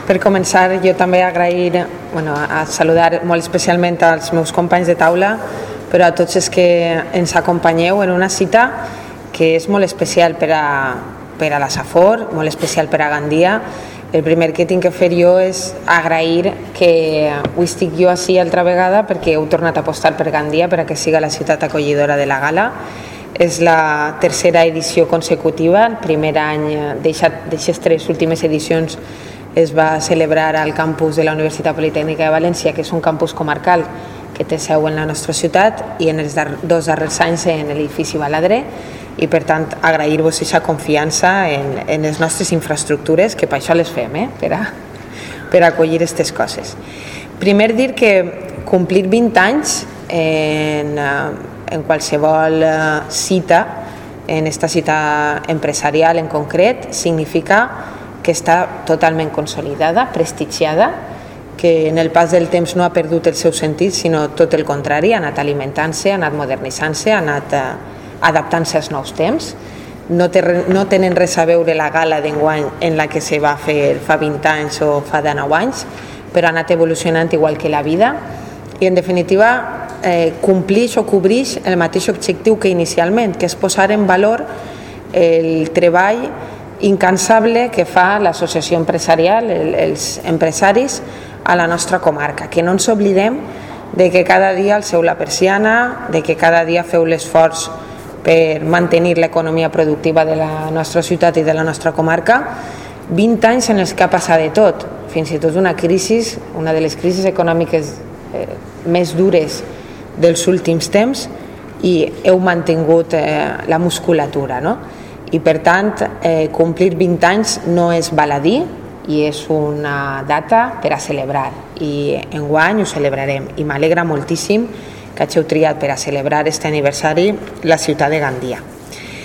Per començar, jo també agrair, a saludar molt especialment als meus companys de taula, però a tots els que ens acompanyeu en una cita que és molt especial per a la Safor, molt especial per a Gandia. El primer que tinc que fer jo és agrair que avui estic jo així altra vegada perquè heu tornat a apostar per Gandia per a que siga la ciutat acollidora de la gala. És la tercera edició consecutiva. El primer any d'aquestes 3 últimes edicions es va celebrar al campus de la Universitat Politècnica de València, que és un campus comarcal que té seu en la nostra ciutat, i en els 2 darrers anys en l'edifici Baladre, i per tant agrair-vos aquesta confiança en les nostres infraestructures, que per això les fem, per acollir aquestes coses. Primer dir que complir 20 anys en qualsevol cita, en aquesta cita empresarial en concret, significa que està totalment consolidada, prestigiada, que en el pas del temps no ha perdut el seu sentit, sinó tot el contrari, ha anat alimentant-se, ha anat modernitzant-se, ha anat adaptant-se als nous temps. No tenen res a veure la gala d'enguany en la que se va fer fa 20 anys o fa 19 anys, però ha anat evolucionant igual que la vida, i en definitiva complix o cobrix el mateix objectiu que inicialment, que és posar en valor el treball incansable que fa l'associació empresarial, els empresaris a la nostra comarca, que no ens oblidem de que cada dia alceu la persiana, de que cada dia feu l'esforç per mantenir l'economia productiva de la nostra ciutat i de la nostra comarca. 20 anys en els que ha passat de tot, fins i tot una crisi, una de les crisis econòmiques més dures dels últims temps, i heu mantingut la musculatura, no? I per tant, complir 20 anys no és baladí, i és una data per a celebrar, i enguany ho celebrarem, i m'alegra moltíssim que hàgiu triat per a celebrar aquest aniversari la ciutat de Gandia.